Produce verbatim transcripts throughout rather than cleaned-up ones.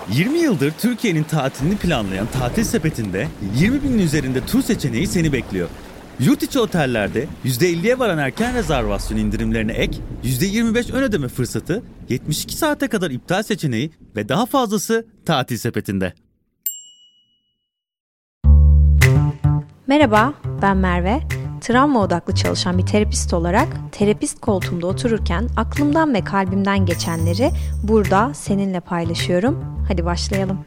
yirmi yıldır Türkiye'nin tatilini planlayan Tatil Sepeti'nde yirmi binin üzerinde tur seçeneği seni bekliyor. Yurt içi otellerde yüzde elliye varan erken rezervasyon indirimlerine ek, yüzde yirmi beş ön ödeme fırsatı, yetmiş iki saate kadar iptal seçeneği ve daha fazlası Tatil Sepeti'nde. Merhaba, ben Merve. Travma odaklı çalışan bir terapist olarak terapist koltuğumda otururken aklımdan ve kalbimden geçenleri burada seninle paylaşıyorum. Hadi başlayalım.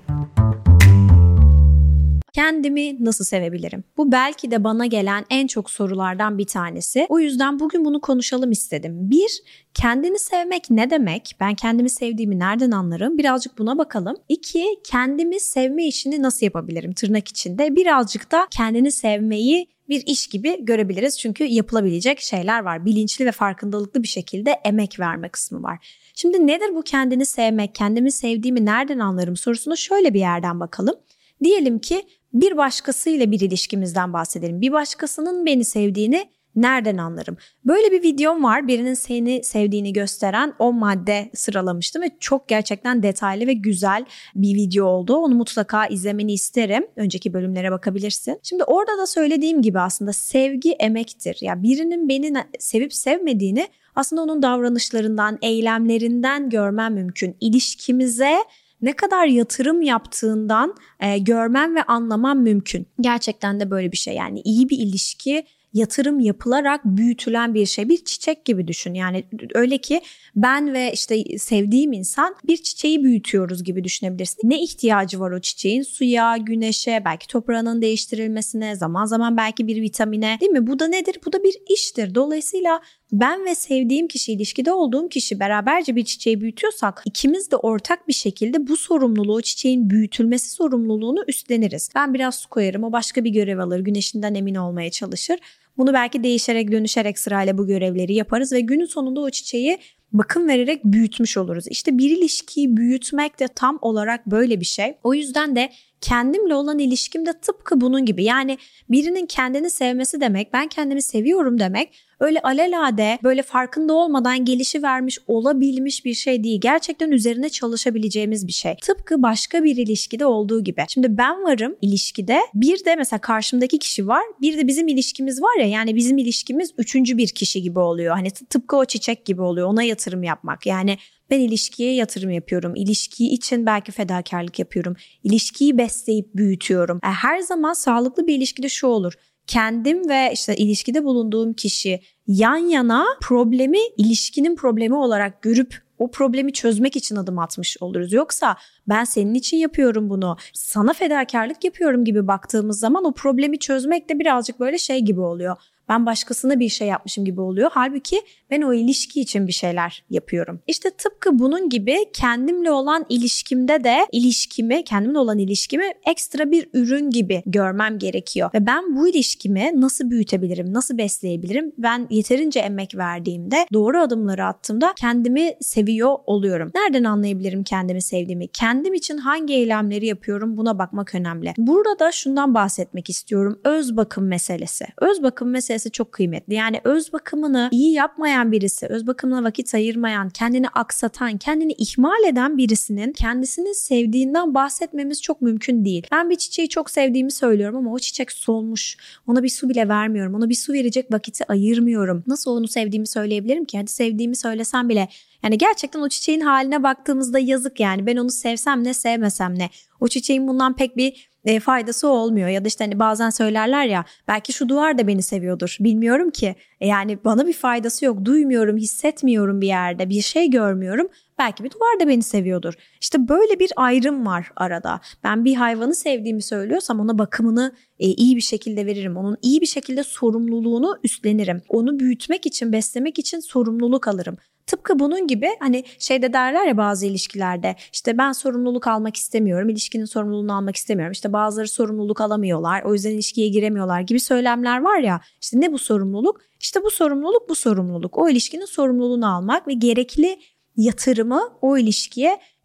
Kendimi nasıl sevebilirim? Bu belki de bana gelen en çok sorulardan bir tanesi. O yüzden bugün bunu konuşalım istedim. Bir, kendini sevmek ne demek? Ben kendimi sevdiğimi nereden anlarım? Birazcık buna bakalım. İki, kendimi sevme işini nasıl yapabilirim? Tırnak içinde. Birazcık da kendini sevmeyi bir iş gibi görebiliriz. Çünkü yapılabilecek şeyler var. Bilinçli ve farkındalıklı bir şekilde emek verme kısmı var. Şimdi nedir bu kendini sevmek? Kendimi sevdiğimi nereden anlarım sorusuna şöyle bir yerden bakalım. Diyelim ki bir başkasıyla bir ilişkimizden bahsedelim. Bir başkasının beni sevdiğini nereden anlarım? Böyle bir videom var. Birinin seni sevdiğini gösteren on madde sıralamıştım ve çok gerçekten detaylı ve güzel bir video oldu. Onu mutlaka izlemeni isterim. Önceki bölümlere bakabilirsin. Şimdi orada da söylediğim gibi aslında sevgi emektir. Ya yani birinin beni sevip sevmediğini aslında onun davranışlarından, eylemlerinden görmem mümkün. İlişkimize ne kadar yatırım yaptığından e, görmem ve anlamam mümkün. Gerçekten de böyle bir şey. Yani iyi bir ilişki yatırım yapılarak büyütülen bir şey. Bir çiçek gibi düşün. Yani öyle ki ben ve işte sevdiğim insan bir çiçeği büyütüyoruz gibi düşünebilirsin. Ne ihtiyacı var o çiçeğin? Suya, güneşe, belki toprağının değiştirilmesine, zaman zaman belki bir vitamine, değil mi? Bu da nedir? Bu da bir iştir. Dolayısıyla ben ve sevdiğim kişi, ilişkide olduğum kişi beraberce bir çiçeği büyütüyorsak ikimiz de ortak bir şekilde bu sorumluluğu, o çiçeğin büyütülmesi sorumluluğunu üstleniriz. Ben biraz su koyarım, o başka bir görev alır, güneşinden emin olmaya çalışır. Bunu belki değişerek, dönüşerek sırayla bu görevleri yaparız ve günün sonunda o çiçeği bakım vererek büyütmüş oluruz. İşte bir ilişkiyi büyütmek de tam olarak böyle bir şey. O yüzden de kendimle olan ilişkim de tıpkı bunun gibi. Yani birinin kendini sevmesi demek, ben kendimi seviyorum demek, öyle alelade, böyle farkında olmadan gelişivermiş, olabilmiş bir şey değil. Gerçekten üzerine çalışabileceğimiz bir şey. Tıpkı başka bir ilişkide olduğu gibi. Şimdi ben varım ilişkide, bir de mesela karşımdaki kişi var, bir de bizim ilişkimiz var ya, yani bizim ilişkimiz üçüncü bir kişi gibi oluyor. Hani tıpkı o çiçek gibi oluyor, ona yatırım yapmak. Yani ben ilişkiye yatırım yapıyorum. İlişkiyi için belki fedakarlık yapıyorum. İlişkiyi besleyip büyütüyorum. Her zaman sağlıklı bir ilişkide şu olur. Kendim ve işte ilişkide bulunduğum kişi yan yana problemi ilişkinin problemi olarak görüp o problemi çözmek için adım atmış oluruz. Yoksa ben senin için yapıyorum bunu, sana fedakarlık yapıyorum gibi baktığımız zaman o problemi çözmek de birazcık böyle şey gibi oluyor. Ben başkasına bir şey yapmışım gibi oluyor. Halbuki ben o ilişki için bir şeyler yapıyorum. İşte tıpkı bunun gibi kendimle olan ilişkimde de ilişkimi, kendimle olan ilişkimi ekstra bir ürün gibi görmem gerekiyor. Ve ben bu ilişkimi nasıl büyütebilirim, nasıl besleyebilirim? Ben yeterince emek verdiğimde, doğru adımları attığımda kendimi seviyor oluyorum. Nereden anlayabilirim kendimi sevdiğimi? Kendim için hangi eylemleri yapıyorum? Buna bakmak önemli. Burada da şundan bahsetmek istiyorum. Öz bakım meselesi. Öz bakım meselesi çok kıymetli. Yani öz bakımını iyi yapmayan birisi, öz bakımına vakit ayırmayan, kendini aksatan, kendini ihmal eden birisinin kendisini sevdiğinden bahsetmemiz çok mümkün değil. Ben bir çiçeği çok sevdiğimi söylüyorum ama o çiçek solmuş. Ona bir su bile vermiyorum. Ona bir su verecek vakiti ayırmıyorum. Nasıl onu sevdiğimi söyleyebilirim ki? Hadi sevdiğimi söylesem bile, yani gerçekten o çiçeğin haline baktığımızda yazık yani. Ben onu sevsem ne, sevmesem ne. O çiçeğin bundan pek bir E, faydası olmuyor. Ya da işte hani bazen söylerler ya, belki şu duvar da beni seviyordur. Bilmiyorum ki. E, yani bana bir faydası yok. Duymuyorum, hissetmiyorum bir yerde. Bir şey görmüyorum. Belki bir duvar da beni seviyordur. İşte böyle bir ayrım var arada. Ben bir hayvanı sevdiğimi söylüyorsam ona bakımını e, iyi bir şekilde veririm. Onun iyi bir şekilde sorumluluğunu üstlenirim. Onu büyütmek için, beslemek için sorumluluk alırım. Tıpkı bunun gibi hani şeyde derler ya bazı ilişkilerde, işte ben sorumluluk almak istemiyorum, ilişkinin sorumluluğunu almak istemiyorum. İşte bazıları sorumluluk alamıyorlar, o yüzden ilişkiye giremiyorlar gibi söylemler var ya. İşte ne bu sorumluluk? İşte bu sorumluluk bu sorumluluk. O ilişkinin sorumluluğunu almak ve gerekli yatırımı o ilişkiye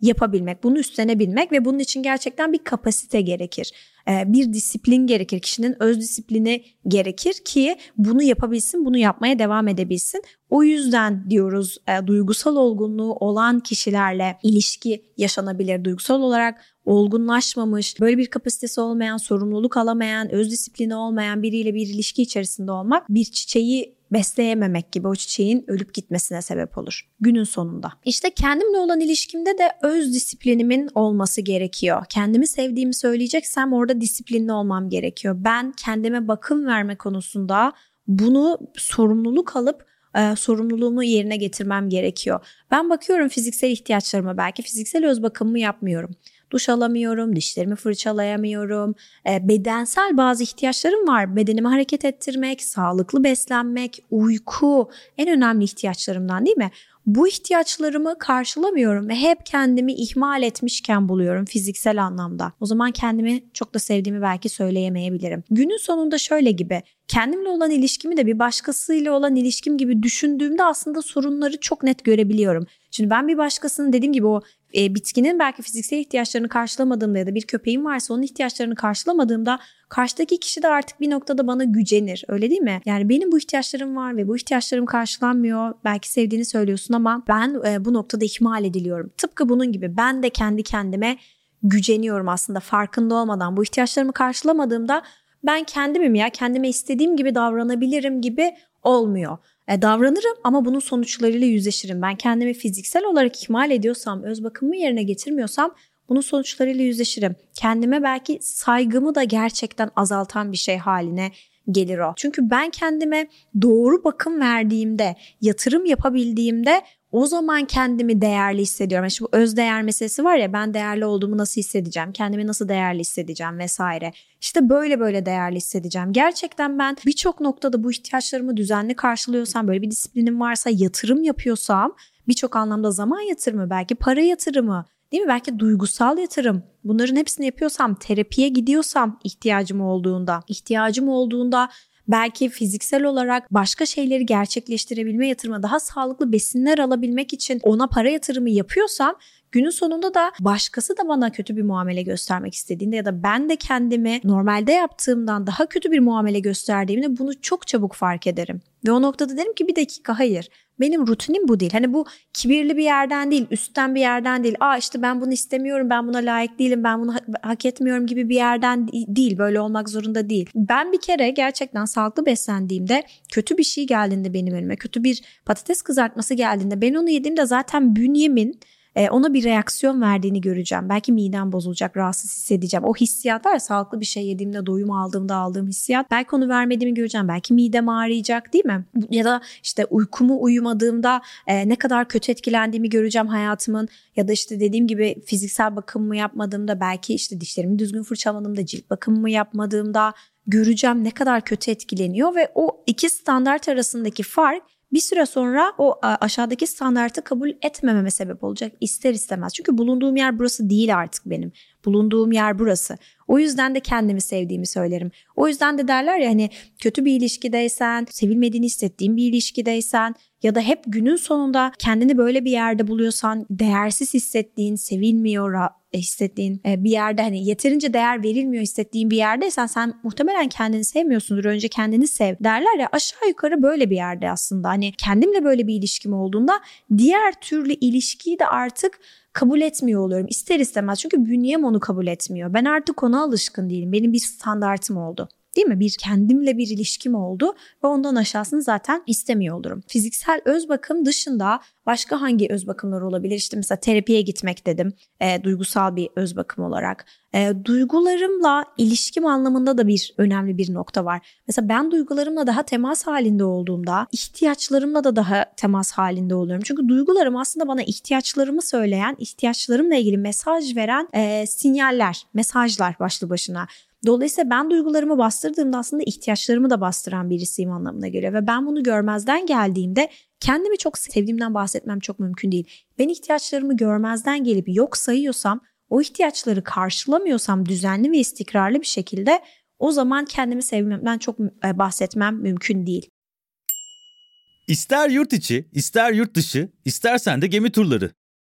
yapabilmek, bunu üstlenebilmek ve bunun için gerçekten bir kapasite gerekir. Bir disiplin gerekir, kişinin öz disiplini gerekir ki bunu yapabilsin, bunu yapmaya devam edebilsin. O yüzden diyoruz e, duygusal olgunluğu olan kişilerle ilişki yaşanabilir. Duygusal olarak olgunlaşmamış, böyle bir kapasitesi olmayan, sorumluluk alamayan, öz disiplini olmayan biriyle bir ilişki içerisinde olmak bir çiçeği besleyememek gibi, o çiçeğin ölüp gitmesine sebep olur günün sonunda. İşte kendimle olan ilişkimde de öz disiplinimin olması gerekiyor. Kendimi sevdiğimi söyleyeceksem orada disiplinli olmam gerekiyor. Ben kendime bakım verme konusunda bunu sorumluluk alıp e, sorumluluğumu yerine getirmem gerekiyor. Ben bakıyorum fiziksel ihtiyaçlarıma, belki fiziksel öz bakımımı yapmıyorum. Duş alamıyorum, dişlerimi fırçalayamıyorum. E, bedensel bazı ihtiyaçlarım var. Bedenimi hareket ettirmek, sağlıklı beslenmek, uyku en önemli ihtiyaçlarımdan, değil mi? Bu ihtiyaçlarımı karşılamıyorum ve hep kendimi ihmal etmişken buluyorum fiziksel anlamda. O zaman kendimi çok da sevdiğimi belki söyleyemeyebilirim. Günün sonunda şöyle gibi, kendimle olan ilişkimi de bir başkasıyla olan ilişkim gibi düşündüğümde aslında sorunları çok net görebiliyorum. Şimdi ben bir başkasının, dediğim gibi, o e, bitkinin belki fiziksel ihtiyaçlarını karşılamadığımda ya da bir köpeğim varsa onun ihtiyaçlarını karşılamadığımda karşıdaki kişi de artık bir noktada bana gücenir. Öyle değil mi? Yani benim bu ihtiyaçlarım var ve bu ihtiyaçlarım karşılanmıyor. Belki sevdiğini söylüyorsun ama ben e, bu noktada ihmal ediliyorum. Tıpkı bunun gibi ben de kendi kendime güceniyorum aslında farkında olmadan. Bu ihtiyaçlarımı karşılamadığımda ben kendimim ya, kendime istediğim gibi davranabilirim gibi olmuyor. E, davranırım ama bunun sonuçlarıyla yüzleşirim. Ben kendimi fiziksel olarak ihmal ediyorsam, öz bakımımı yerine getirmiyorsam bunun sonuçlarıyla yüzleşirim. Kendime belki saygımı da gerçekten azaltan bir şey haline gelir o. Çünkü ben kendime doğru bakım verdiğimde, yatırım yapabildiğimde o zaman kendimi değerli hissediyorum. İşte bu özdeğer meselesi var ya, ben değerli olduğumu nasıl hissedeceğim, kendimi nasıl değerli hissedeceğim vesaire. İşte böyle böyle değerli hissedeceğim. Gerçekten ben birçok noktada bu ihtiyaçlarımı düzenli karşılıyorsam, böyle bir disiplinim varsa, yatırım yapıyorsam, birçok anlamda zaman yatırımı, belki para yatırımı, değil mi? Belki duygusal yatırım. Bunların hepsini yapıyorsam, terapiye gidiyorsam ihtiyacım olduğunda, ihtiyacım olduğunda belki fiziksel olarak başka şeyleri gerçekleştirebilme yatırımı, daha sağlıklı besinler alabilmek için ona para yatırımı yapıyorsam, günün sonunda da başkası da bana kötü bir muamele göstermek istediğinde ya da ben de kendimi normalde yaptığımdan daha kötü bir muamele gösterdiğimde bunu çok çabuk fark ederim. Ve o noktada derim ki bir dakika, hayır. Benim rutinim bu değil. Hani bu kibirli bir yerden değil, üstten bir yerden değil. Aa işte ben bunu istemiyorum, ben buna layık değilim, ben bunu hak etmiyorum gibi bir yerden değil. Böyle olmak zorunda değil. Ben bir kere gerçekten sağlıklı beslendiğimde, kötü bir şey geldiğinde benim önüme, kötü bir patates kızartması geldiğinde, ben onu yediğimde zaten bünyemin ona bir reaksiyon verdiğini göreceğim. Belki midem bozulacak, rahatsız hissedeceğim. O hissiyat var ya, sağlıklı bir şey yediğimde, doyum aldığımda aldığım hissiyat. Belki onu vermediğimi göreceğim. Belki midem ağrıyacak, değil mi? Ya da işte uykumu uyumadığımda e, ne kadar kötü etkilendiğimi göreceğim hayatımın. Ya da işte dediğim gibi fiziksel bakımımı yapmadığımda, belki işte dişlerimi düzgün fırçalamadığımda, cilt bakımımı yapmadığımda göreceğim ne kadar kötü etkileniyor ve o iki standart arasındaki fark bir süre sonra o aşağıdaki standartı kabul etmememe sebep olacak ister istemez. Çünkü bulunduğum yer burası değil artık benim. Bulunduğum yer burası. O yüzden de kendimi sevdiğimi söylerim. O yüzden de derler ya, hani kötü bir ilişkideysen, sevilmediğini hissettiğin bir ilişkideysen ya da hep günün sonunda kendini böyle bir yerde buluyorsan, değersiz hissettiğin, sevilmiyor hissettiğin bir yerde, hani yeterince değer verilmiyor hissettiğin bir yerdeysen, sen muhtemelen kendini sevmiyorsundur. Önce kendini sev derler ya, aşağı yukarı böyle bir yerde aslında. Hani kendimle böyle bir ilişkim olduğunda diğer türlü ilişkiyi de artık kabul etmiyor oluyorum ister istemez. Çünkü bünyem onu kabul etmiyor. Ben artık ona alışkın değilim. Benim bir standartım oldu. Değil mi? Bir kendimle bir ilişkim oldu ve ondan aşağısını zaten istemiyor olurum. Fiziksel öz bakım dışında başka hangi öz bakımlar olabilir? İşte mesela terapiye gitmek dedim. E, duygusal bir öz bakım olarak. E, duygularımla ilişkim anlamında da bir önemli bir nokta var. Mesela ben duygularımla daha temas halinde olduğumda ihtiyaçlarımla da daha temas halinde oluyorum. Çünkü duygularım aslında bana ihtiyaçlarımı söyleyen, ihtiyaçlarımla ilgili mesaj veren e, sinyaller, mesajlar başlı başına. Dolayısıyla ben duygularımı bastırdığımda aslında ihtiyaçlarımı da bastıran birisiyim anlamına geliyor. Ve ben bunu görmezden geldiğimde kendimi çok sevdiğimden bahsetmem çok mümkün değil. Ben ihtiyaçlarımı görmezden gelip yok sayıyorsam, o ihtiyaçları karşılamıyorsam düzenli ve istikrarlı bir şekilde, o zaman kendimi sevmemden çok bahsetmem mümkün değil. İster yurt içi, ister yurt dışı, istersen de gemi turları.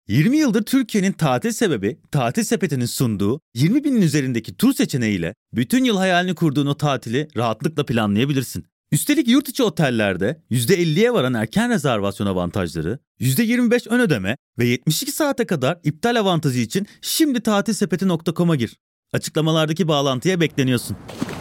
yirmi yıldır Türkiye'nin tatil sebebi, Tatil Sepeti'nin sunduğu yirmi binin üzerindeki tur seçeneğiyle bütün yıl hayalini kurduğun o tatili rahatlıkla planlayabilirsin. Üstelik yurt içi otellerde yüzde elliye varan erken rezervasyon avantajları, yüzde yirmi beş ön ödeme ve yetmiş iki saate kadar iptal avantajı için şimdi tatil sepeti nokta com'a gir. Açıklamalardaki bağlantıya bekleniyorsun.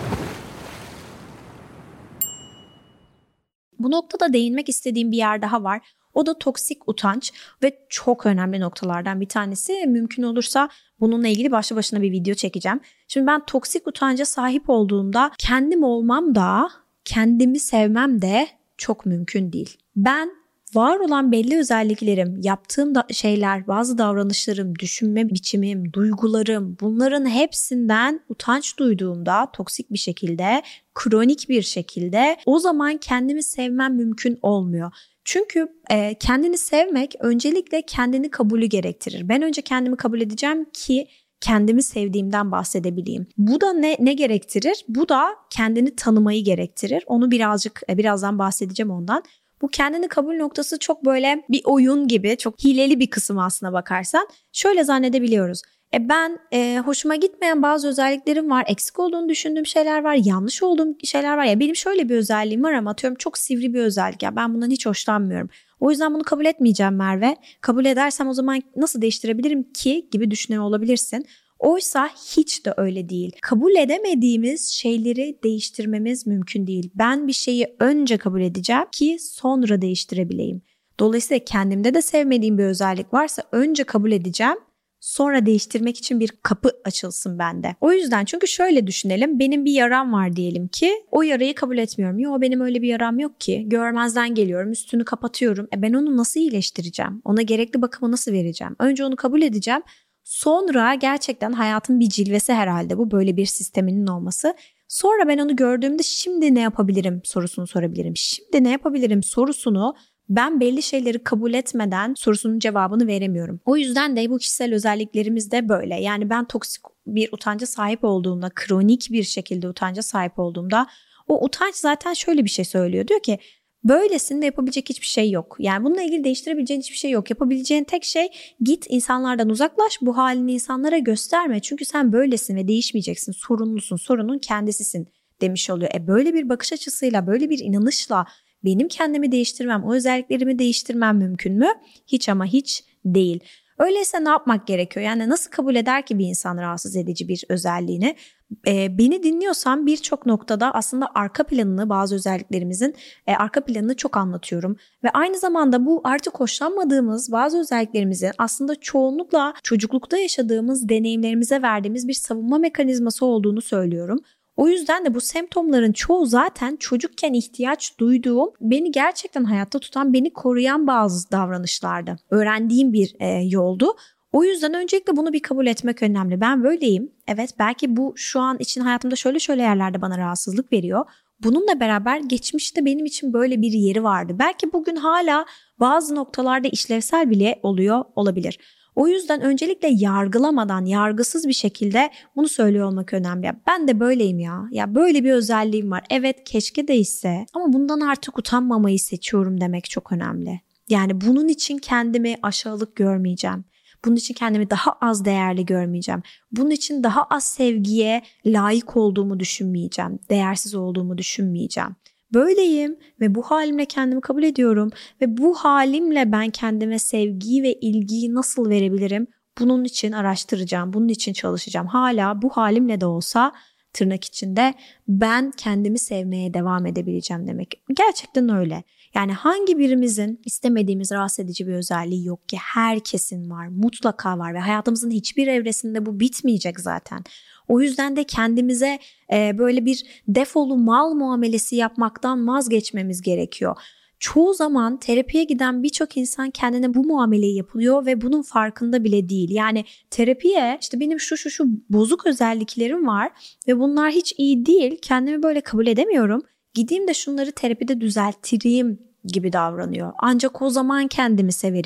Bu noktada değinmek istediğim bir yer daha var. O da toksik utanç ve çok önemli noktalardan bir tanesi. Mümkün olursa bununla ilgili başlı başına bir video çekeceğim. Şimdi ben toksik utanca sahip olduğumda kendim olmam da kendimi sevmem de çok mümkün değil. Ben var olan belli özelliklerim, yaptığım da şeyler, bazı davranışlarım, düşünme biçimim, duygularım, bunların hepsinden utanç duyduğumda toksik bir şekilde, kronik bir şekilde o zaman kendimi sevmem mümkün olmuyor. Çünkü e, kendini sevmek öncelikle kendini kabulü gerektirir. Ben önce kendimi kabul edeceğim ki kendimi sevdiğimden bahsedebileyim. Bu da ne ne gerektirir? Bu da kendini tanımayı gerektirir. Onu birazcık e, birazdan bahsedeceğim ondan. Bu kendini kabul noktası çok böyle bir oyun gibi, çok hileli bir kısım aslına bakarsan. Şöyle zannedebiliyoruz. E ben e, hoşuma gitmeyen bazı özelliklerim var, eksik olduğunu düşündüğüm şeyler var, yanlış olduğum şeyler var. Ya benim şöyle bir özelliğim var ama atıyorum çok sivri bir özellik. Ya ben bundan hiç hoşlanmıyorum. O yüzden bunu kabul etmeyeceğim Merve. Kabul edersem o zaman nasıl değiştirebilirim ki gibi düşünüyor olabilirsin. Oysa hiç de öyle değil. Kabul edemediğimiz şeyleri değiştirmemiz mümkün değil. Ben bir şeyi önce kabul edeceğim ki sonra değiştirebileyim. Dolayısıyla kendimde de sevmediğim bir özellik varsa önce kabul edeceğim. Sonra değiştirmek için bir kapı açılsın bende. O yüzden çünkü şöyle düşünelim. Benim bir yaram var diyelim ki o yarayı kabul etmiyorum. Yo benim öyle bir yaram yok ki. Görmezden geliyorum, üstünü kapatıyorum. E ben onu nasıl iyileştireceğim? Ona gerekli bakımı nasıl vereceğim? Önce onu kabul edeceğim. Sonra gerçekten hayatın bir cilvesi herhalde bu böyle bir sisteminin olması. Sonra ben onu gördüğümde şimdi ne yapabilirim sorusunu sorabilirim. Şimdi ne yapabilirim sorusunu ben belli şeyleri kabul etmeden sorusunun cevabını veremiyorum. O yüzden de bu kişisel özelliklerimiz de böyle. Yani ben toksik bir utanca sahip olduğumda, kronik bir şekilde utanca sahip olduğumda o utanç zaten şöyle bir şey söylüyor. Diyor ki böylesin ve yapabilecek hiçbir şey yok. Yani bununla ilgili değiştirebileceğin hiçbir şey yok. Yapabileceğin tek şey git insanlardan uzaklaş, bu halini insanlara gösterme. Çünkü sen böylesin ve değişmeyeceksin. Sorumlusun, sorunun kendisisin demiş oluyor. E böyle bir bakış açısıyla, böyle bir inanışla benim kendimi değiştirmem, o özelliklerimi değiştirmem mümkün mü? Hiç ama hiç değil. Öyleyse ne yapmak gerekiyor? Yani nasıl kabul eder ki bir insan rahatsız edici bir özelliğini? Ee, beni dinliyorsan birçok noktada aslında arka planını, bazı özelliklerimizin e, arka planını çok anlatıyorum. Ve aynı zamanda bu artık hoşlanmadığımız bazı özelliklerimizin aslında çoğunlukla çocuklukta yaşadığımız deneyimlerimize verdiğimiz bir savunma mekanizması olduğunu söylüyorum. O yüzden de bu semptomların çoğu zaten çocukken ihtiyaç duyduğum, beni gerçekten hayatta tutan, beni koruyan bazı davranışlardı. Öğrendiğim bir e, yoldu. O yüzden öncelikle bunu bir kabul etmek önemli. Ben böyleyim. Evet, belki bu şu an için hayatımda şöyle şöyle yerlerde bana rahatsızlık veriyor. Bununla beraber geçmişte benim için böyle bir yeri vardı. Belki bugün hala bazı noktalarda işlevsel bile oluyor olabilir. O yüzden öncelikle yargılamadan, yargısız bir şekilde bunu söylüyor olmak önemli. Ya ben de böyleyim ya. Ya böyle bir özelliğim var. Evet, keşke değişse ama bundan artık utanmamayı seçiyorum demek çok önemli. Yani bunun için kendimi aşağılık görmeyeceğim. Bunun için kendimi daha az değerli görmeyeceğim. Bunun için daha az sevgiye layık olduğumu düşünmeyeceğim. Değersiz olduğumu düşünmeyeceğim. Böyleyim ve bu halimle kendimi kabul ediyorum ve bu halimle ben kendime sevgiyi ve ilgiyi nasıl verebilirim? Bunun için araştıracağım, bunun için çalışacağım. Hala bu halimle de olsa tırnak içinde ben kendimi sevmeye devam edebileceğim demek. Gerçekten öyle. Yani hangi birimizin istemediğimiz rahatsız edici bir özelliği yok ki? Herkesin var, mutlaka var ve hayatımızın hiçbir evresinde bu bitmeyecek zaten. O yüzden de kendimize e, böyle bir defolu mal muamelesi yapmaktan vazgeçmemiz gerekiyor. Çoğu zaman terapiye giden birçok insan kendine bu muameleyi yapılıyor ve bunun farkında bile değil. Yani terapiye işte benim şu şu şu bozuk özelliklerim var ve bunlar hiç iyi değil. Kendimi böyle kabul edemiyorum. Gideyim de şunları terapide düzelttireyim gibi davranıyor. Ancak o zaman kendimi severim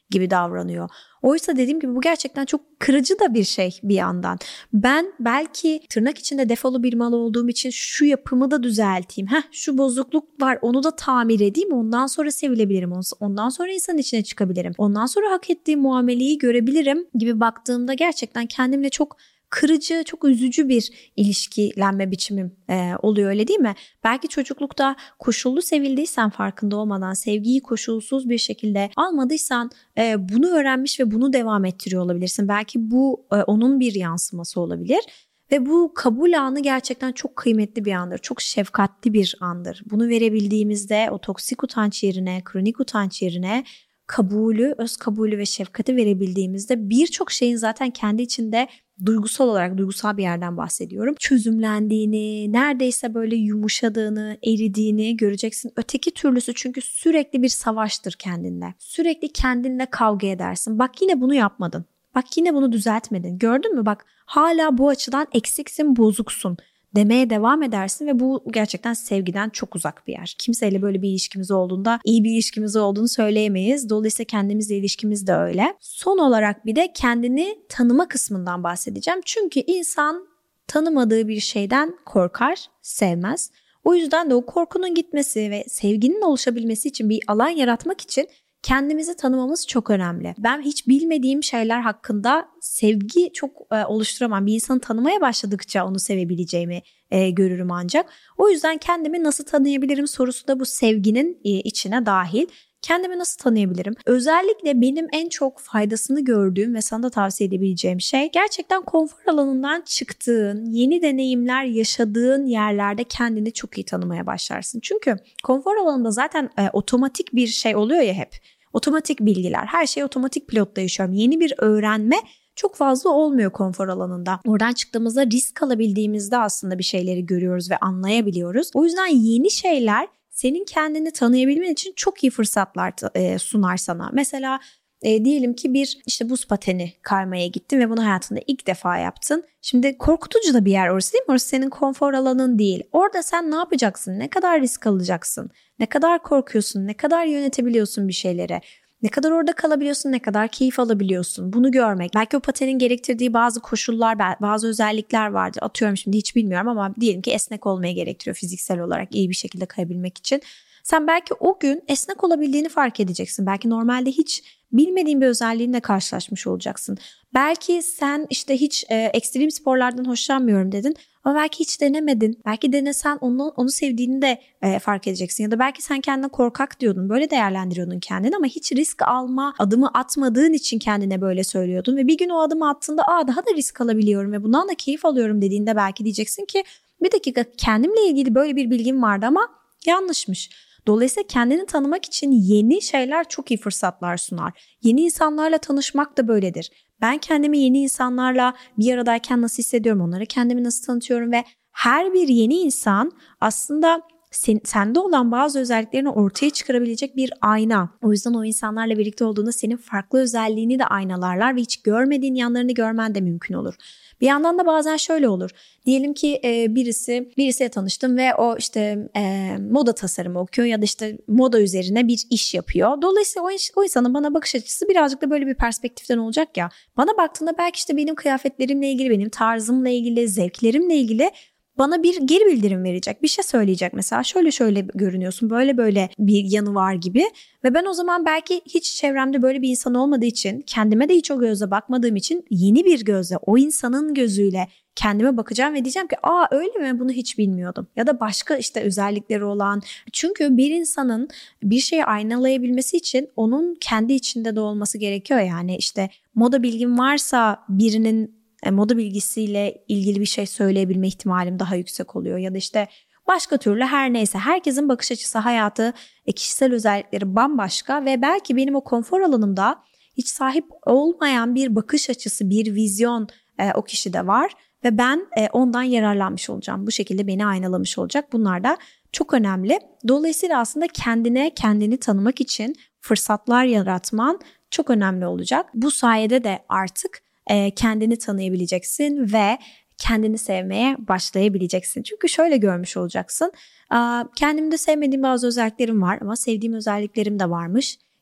gibi davranıyor. Oysa dediğim gibi bu gerçekten çok kırıcı da bir şey bir yandan. Ben belki tırnak içinde defolu bir mal olduğum için şu yapımı da düzelteyim. Heh, şu bozukluk var, onu da tamir edeyim. Ondan sonra sevilebilirim. Ondan sonra insan içine çıkabilirim. Ondan sonra hak ettiğim muameleyi görebilirim gibi baktığımda gerçekten kendimle çok kırıcı, çok üzücü bir ilişkilenme biçimim e, oluyor, öyle değil mi? Belki çocuklukta koşullu sevildiysen farkında olmadan, sevgiyi koşulsuz bir şekilde almadıysan e, bunu öğrenmiş ve bunu devam ettiriyor olabilirsin. Belki bu e, onun bir yansıması olabilir. Ve bu kabul anı gerçekten çok kıymetli bir andır. Çok şefkatli bir andır. Bunu verebildiğimizde o toksik utanç yerine, kronik utanç yerine kabulü, öz kabulü ve şefkati verebildiğimizde birçok şeyin zaten kendi içinde duygusal olarak, duygusal bir yerden bahsediyorum, çözümlendiğini, neredeyse böyle yumuşadığını, eridiğini göreceksin. Öteki türlüsü çünkü sürekli bir savaştır kendinle. Sürekli kendinle kavga edersin. Bak yine bunu yapmadın. Bak yine bunu düzeltmedin. Gördün mü? Bak hala bu açıdan eksiksin, bozuksun demeye devam edersin ve bu gerçekten sevgiden çok uzak bir yer. Kimseyle böyle bir ilişkimiz olduğunda iyi bir ilişkimiz olduğunu söyleyemeyiz. Dolayısıyla kendimizle ilişkimiz de öyle. Son olarak bir de kendini tanıma kısmından bahsedeceğim. Çünkü insan tanımadığı bir şeyden korkar, sevmez. O yüzden de o korkunun gitmesi ve sevginin oluşabilmesi için bir alan yaratmak için kendimizi tanımamız çok önemli. Ben hiç bilmediğim şeyler hakkında sevgi çok e, oluşturamam. Bir insanı tanımaya başladıkça onu sevebileceğimi e, görürüm ancak. O yüzden kendimi nasıl tanıyabilirim sorusu da bu sevginin e, içine dahil. Kendimi nasıl tanıyabilirim? Özellikle benim en çok faydasını gördüğüm ve sana da tavsiye edebileceğim şey gerçekten konfor alanından çıktığın, yeni deneyimler yaşadığın yerlerde kendini çok iyi tanımaya başlarsın. Çünkü konfor alanında zaten e, otomatik bir şey oluyor ya hep. Otomatik bilgiler, her şey otomatik pilotta yaşıyorum. Yeni bir öğrenme çok fazla olmuyor konfor alanında. Oradan çıktığımızda risk alabildiğimizde aslında bir şeyleri görüyoruz ve anlayabiliyoruz. O yüzden yeni şeyler senin kendini tanıyabilmen için çok iyi fırsatlar e, sunar sana. Mesela e, diyelim ki bir işte buz pateni kaymaya gittin ve bunu hayatında ilk defa yaptın. Şimdi korkutucu da bir yer orası değil mi? Orası senin konfor alanın değil. Orada sen ne yapacaksın? Ne kadar risk alacaksın? Ne kadar korkuyorsun? Ne kadar yönetebiliyorsun bir şeyleri? Ne kadar orada kalabiliyorsun, ne kadar keyif alabiliyorsun bunu görmek. Belki o patenin gerektirdiği bazı koşullar, bazı özellikler vardır. Atıyorum şimdi hiç bilmiyorum ama diyelim ki esnek olmaya gerektiriyor fiziksel olarak iyi bir şekilde kayabilmek için. Sen belki o gün esnek olabildiğini fark edeceksin. Belki normalde hiç bilmediğin bir özelliğinle karşılaşmış olacaksın. Belki sen işte hiç e, ekstrem sporlardan hoşlanmıyorum dedin. Ama belki hiç denemedin. Belki denesen onu, onu sevdiğini de e, fark edeceksin. Ya da belki sen kendine korkak diyordun. Böyle değerlendiriyordun kendini ama hiç risk alma adımı atmadığın için kendine böyle söylüyordun. Ve bir gün o adımı attığında aa daha da risk alabiliyorum ve bundan da keyif alıyorum dediğinde belki diyeceksin ki bir dakika kendimle ilgili böyle bir bilgim vardı ama yanlışmış. Dolayısıyla kendini tanımak için yeni şeyler çok iyi fırsatlar sunar. Yeni insanlarla tanışmak da böyledir. Ben kendimi yeni insanlarla bir aradayken nasıl hissediyorum, onlara kendimi nasıl tanıtıyorum ve her bir yeni insan aslında sen, sende olan bazı özelliklerini ortaya çıkarabilecek bir ayna. O yüzden o insanlarla birlikte olduğunda senin farklı özelliğini de aynalarlar ve hiç görmediğin yanlarını görmen de mümkün olur. Bir yandan da bazen şöyle olur. Diyelim ki e, birisi birisiyle tanıştım ve o işte e, moda tasarımı okuyor ya da işte moda üzerine bir iş yapıyor. Dolayısıyla o, iş, o insanın bana bakış açısı birazcık da böyle bir perspektiften olacak ya. Bana baktığında belki işte benim kıyafetlerimle ilgili, benim tarzımla ilgili, zevklerimle ilgili bana bir geri bildirim verecek. Bir şey söyleyecek mesela. Şöyle şöyle görünüyorsun. Böyle böyle bir yanı var gibi. Ve ben o zaman belki hiç çevremde böyle bir insan olmadığı için, kendime de hiç o gözle bakmadığım için yeni bir gözle, o insanın gözüyle kendime bakacağım ve diyeceğim ki aa öyle mi, bunu hiç bilmiyordum. Ya da başka işte özellikleri olan. Çünkü bir insanın bir şeyi aynalayabilmesi için onun kendi içinde de olması gerekiyor. Yani işte moda bilgim varsa birinin moda bilgisiyle ilgili bir şey söyleyebilme ihtimalim daha yüksek oluyor. Ya da işte başka türlü her neyse herkesin bakış açısı, hayatı, kişisel özellikleri bambaşka ve belki benim o konfor alanımda hiç sahip olmayan bir bakış açısı, bir vizyon e, o kişide var ve ben e, ondan yararlanmış olacağım. Bu şekilde beni aynalamış olacak. Bunlar da çok önemli. Dolayısıyla aslında kendine, kendini tanımak için fırsatlar yaratman çok önemli olacak. Bu sayede de artık kendini tanıyabileceksin ve kendini sevmeye başlayabileceksin. Çünkü şöyle görmüş olacaksın. Kendimde sevmediğim bazı özelliklerim var ama sevdiğim özelliklerim de varmış.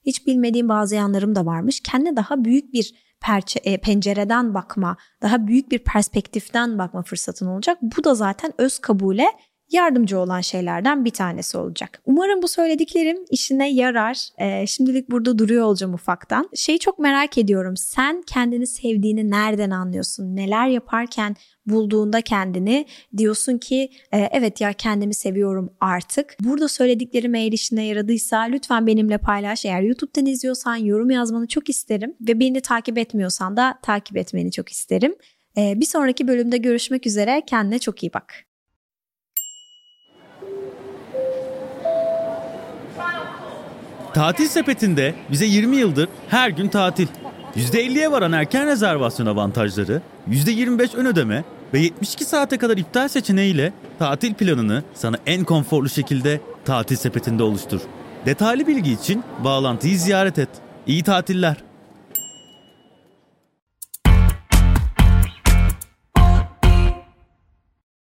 Hiç bilmediğim bazı yanlarım da varmış. Kendine daha büyük bir perçe, e, pencereden bakma, daha büyük bir perspektiften bakma fırsatın olacak. Bu da zaten öz kabule yardımcı olan şeylerden bir tanesi olacak. Umarım bu söylediklerim işine yarar. Ee, şimdilik burada duruyor olacağım ufaktan. Şeyi çok merak ediyorum. Sen kendini sevdiğini nereden anlıyorsun? Neler yaparken bulduğunda kendini diyorsun ki e, evet ya kendimi seviyorum artık. Burada söylediklerim eğer işine yaradıysa lütfen benimle paylaş. Eğer YouTube'dan izliyorsan yorum yazmanı çok isterim. Ve beni takip etmiyorsan da takip etmeni çok isterim. Ee, bir sonraki bölümde görüşmek üzere. Kendine çok iyi bak. Tatil sepetinde bize yirmi yıldır her gün tatil. yüzde elliye varan erken rezervasyon avantajları, yüzde yirmi beş ön ödeme ve yetmiş iki saate kadar iptal seçeneğiyle tatil planını sana en konforlu şekilde tatil sepetinde oluştur. Detaylı bilgi için bağlantıyı ziyaret et. İyi tatiller.